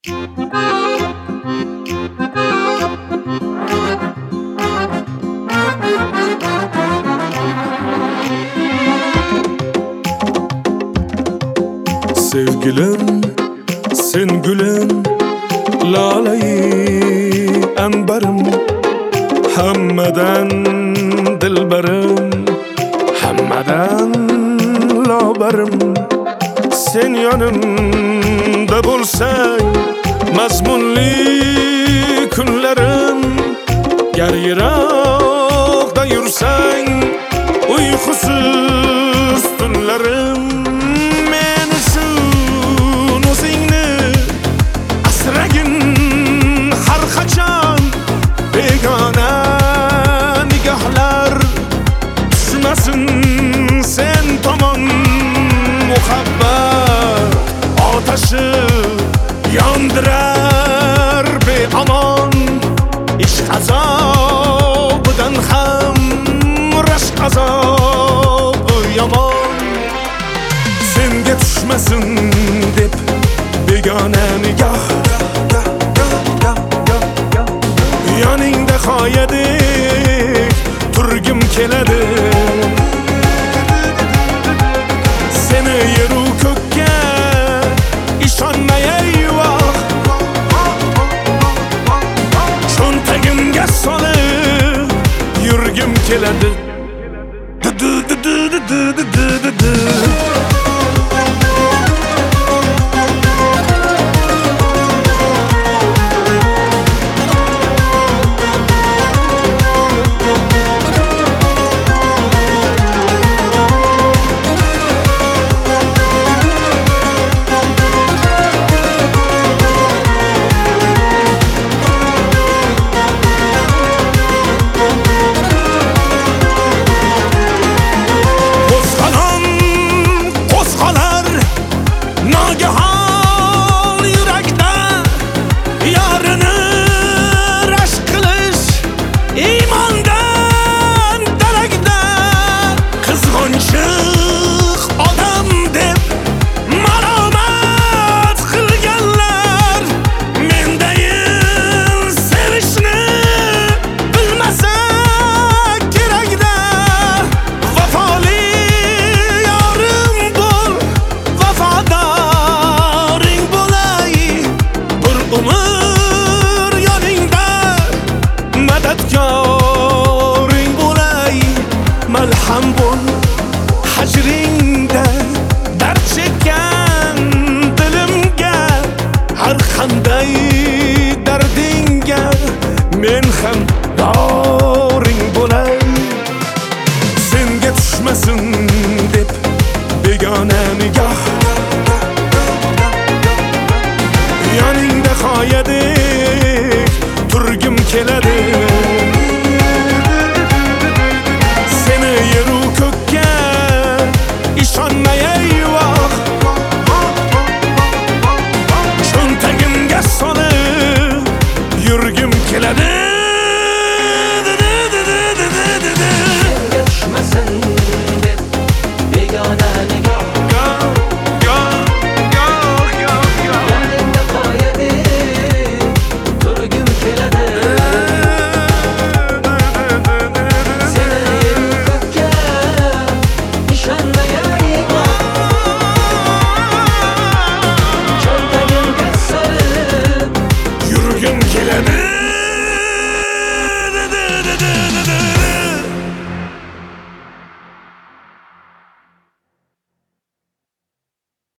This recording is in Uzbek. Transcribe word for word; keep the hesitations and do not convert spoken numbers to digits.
Sevgilim, sen gülüm, laleyi anbarım, hammadan dilberim, hammadan laberim. Sen yanımda bo'lsang, mazmunli kunlarim, gar yiroqda yursang, uyqusiz tunlarim. Sen tomon muhabbat otashi yondirar beomon. Ishq azobidan ham rashq azobi yomon. Senga tushmasin deb begona nigoh, yoningda qoyadek turgim keladi. Seni yeru ko'kka ishonmay eyvoh, cho'ntagimga solib yurgim keladi. Malham bo'l hajringda, dard chekkan dilimga, har qanday dardingga men ham doring bo'lay. Senga tushmasin deb begona nigoh, yoningda qoyadek turgim keladi. Yeru ko'kka ishonmay eyvoh, cho'ntagimga solib yurgim keladi. Senga tushmasin deb begona nigoh, yoningda qoyadek turgim keladi. Yurgim keladi.